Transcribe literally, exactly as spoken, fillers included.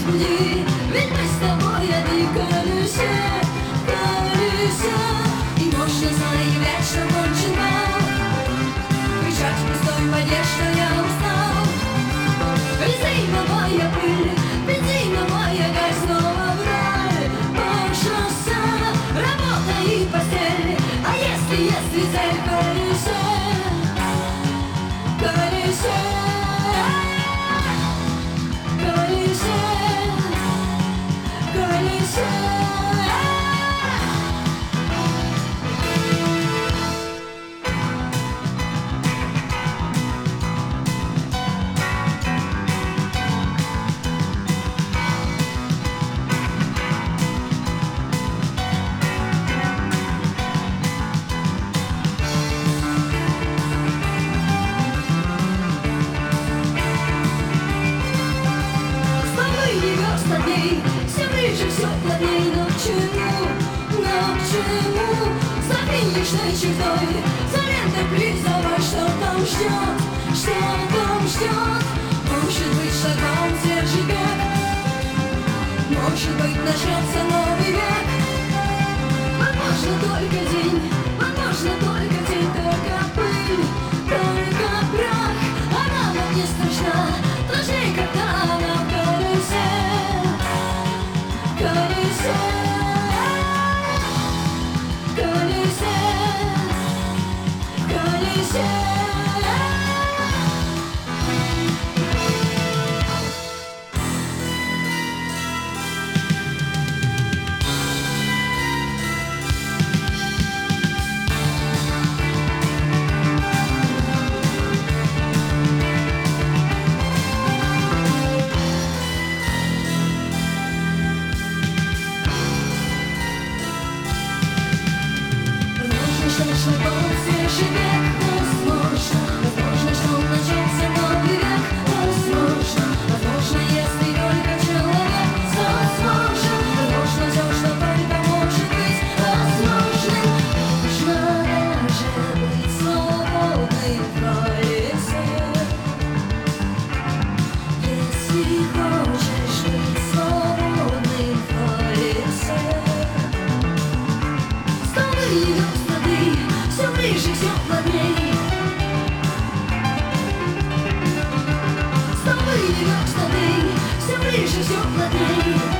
жди, ведь мы с тобой одни колесе, колесе. И можно заявлять, что кончен бал, кричать в пустой воде, что я устал. Бензиновая пыль, бензиновая гарь, снова в рай по шоссе. Работа и постель, а если, если цель колесе, колесе, колесе, колесе. Все ближе, все плотней, но к чему, но к чему? За финишной чертой, за лентой призовой, что там ждет, что там ждет? Может быть, шагом свежий бег, может быть, начнется новый век. Возможно, только день, возможно, только день, только пыль, только прах. Она нам не страшна, точнее, когда она в колесе. Колесе, колесе, колесе. Что был свежий век, возможно, возможно, что начался новый век, возможно, возможно, если только человек возможен, возможно, все, что только может быть возможным. Можно даже быть свободной в колесе, если хочешь быть свободной в колесе. Снова идет все ближе, все плотней. Снова идет штаны, все ближе, все плотней.